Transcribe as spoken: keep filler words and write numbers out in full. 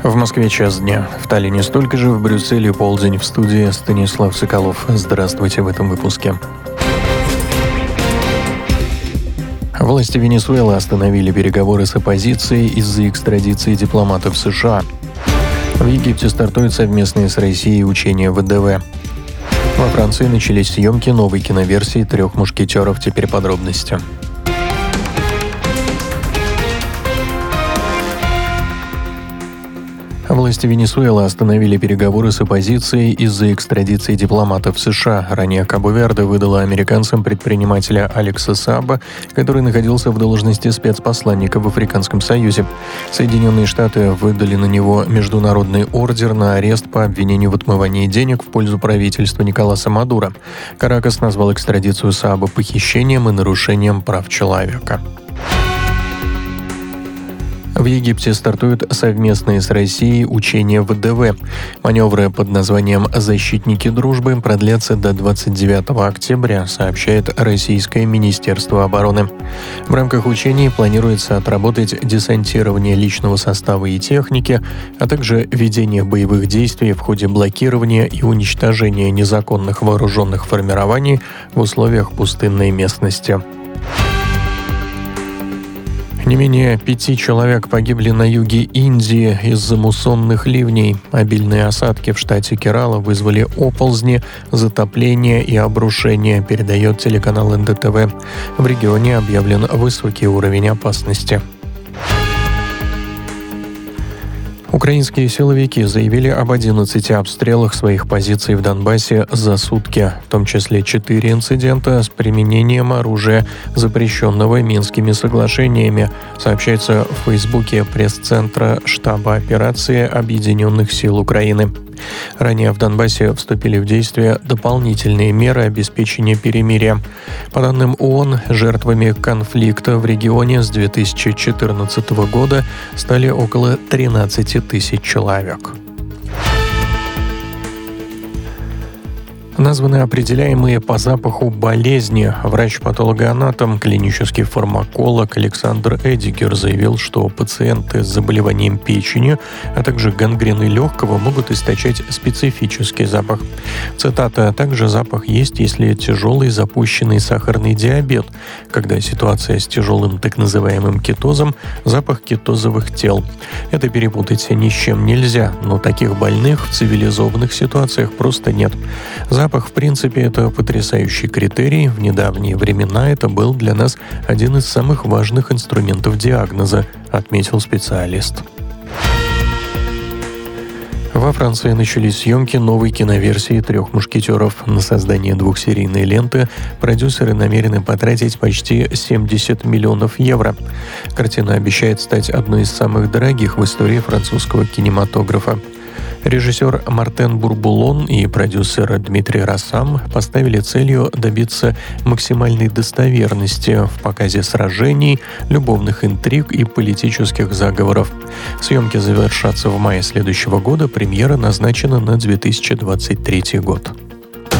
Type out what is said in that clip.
В Москве час дня, в Таллине столько же, в Брюсселе полдень. В студии Станислав Соколов. Здравствуйте в этом выпуске. Власти Венесуэлы остановили переговоры с оппозицией из-за экстрадиции дипломатов США. В Египте стартуют совместные с Россией учения ВДВ. Во Франции начались съемки новой киноверсии «Трех мушкетеров». Теперь подробности. Власти Венесуэлы остановили переговоры с оппозицией из-за экстрадиции дипломатов США. Ранее Кабо-Верде выдала американцам предпринимателя Алекса Саба, который находился в должности спецпосланника в Африканском Союзе. Соединенные Штаты выдали на него международный ордер на арест по обвинению в отмывании денег в пользу правительства Николаса Мадуро. Каракас назвал экстрадицию Саба похищением и нарушением прав человека. В Египте стартуют совместные с Россией учения ВДВ. Маневры под названием «Защитники дружбы» продлятся до двадцать девятого октября, сообщает Российское Министерство обороны. В рамках учений планируется отработать десантирование личного состава и техники, а также ведение боевых действий в ходе блокирования и уничтожения незаконных вооруженных формирований в условиях пустынной местности. Не менее пяти человек погибли на юге Индии из-за муссонных ливней. Обильные осадки в штате Керала вызвали оползни, затопление и обрушение, передает телеканал эн дэ тэ вэ. В регионе объявлен высокий уровень опасности. Украинские силовики заявили об одиннадцати обстрелах своих позиций в Донбассе за сутки, в том числе четыре инцидента с применением оружия, запрещенного Минскими соглашениями, сообщается в Фейсбуке пресс-центра штаба операции Объединенных сил Украины. Ранее в Донбассе вступили в действие дополнительные меры обеспечения перемирия. По данным ООН, жертвами конфликта в регионе с две тысячи четырнадцатого года стали около тринадцати тысяч человек. Названы определяемые по запаху болезни. Врач-патологоанатом, клинический фармаколог Александр Эдигер заявил, что пациенты с заболеванием печени, а также гангреной легкого могут источать специфический запах. Цитата: «Также запах есть, если тяжелый запущенный сахарный диабет, когда ситуация с тяжелым так называемым кетозом, запах кетозовых тел. Это перепутать ни с чем нельзя, но таких больных в цивилизованных ситуациях просто нет. Запах Запах, в принципе, это потрясающий критерий. В недавние времена это был для нас один из самых важных инструментов диагноза», отметил специалист. Во Франции начались съемки новой киноверсии «Трех мушкетеров». На создание двухсерийной ленты продюсеры намерены потратить почти семьдесят миллионов евро. Картина обещает стать одной из самых дорогих в истории французского кинематографа. Режиссер Мартен Бурбулон и продюсер Дмитрий Рассам поставили целью добиться максимальной достоверности в показе сражений, любовных интриг и политических заговоров. Съемки завершатся в мае следующего года, премьера назначена на две тысячи двадцать третий год.